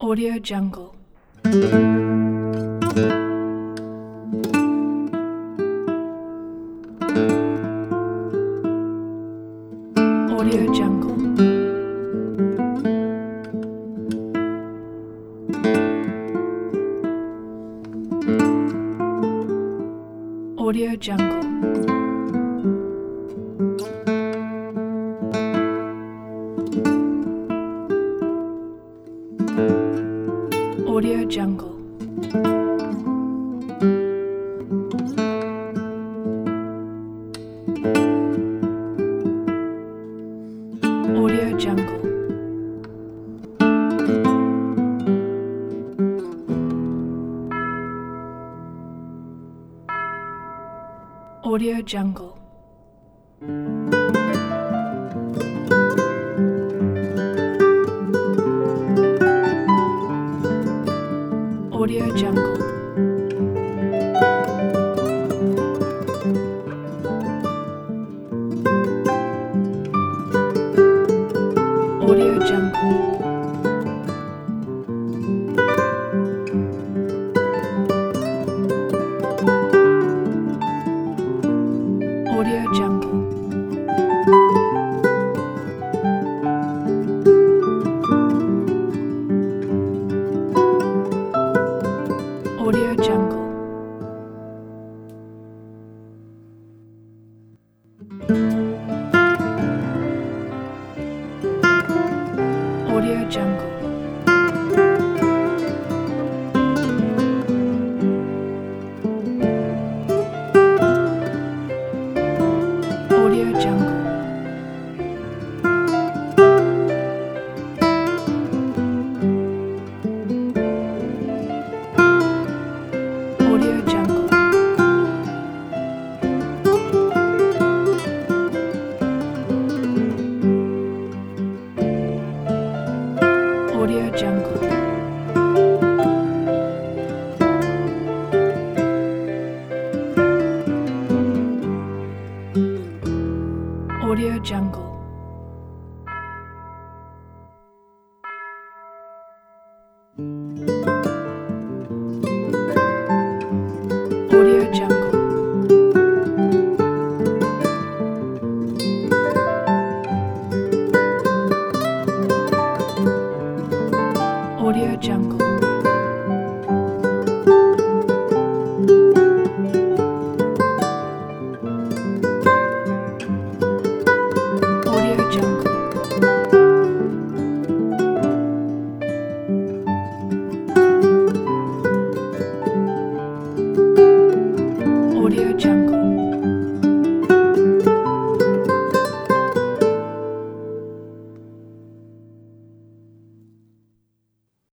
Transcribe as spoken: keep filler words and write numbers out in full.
Audio Jungle. Audio Jungle. Audio Jungle. Audio Jungle. Audio Jungle. Audio Jungle. Audio Jungle. Audio Jungle. Audio Jungle. Audio Jungle. Audio Jungle. Audio Jungle. Audio Jungle. Audio Jungle. Audio Jungle. Audio Jungle. Audio Jungle.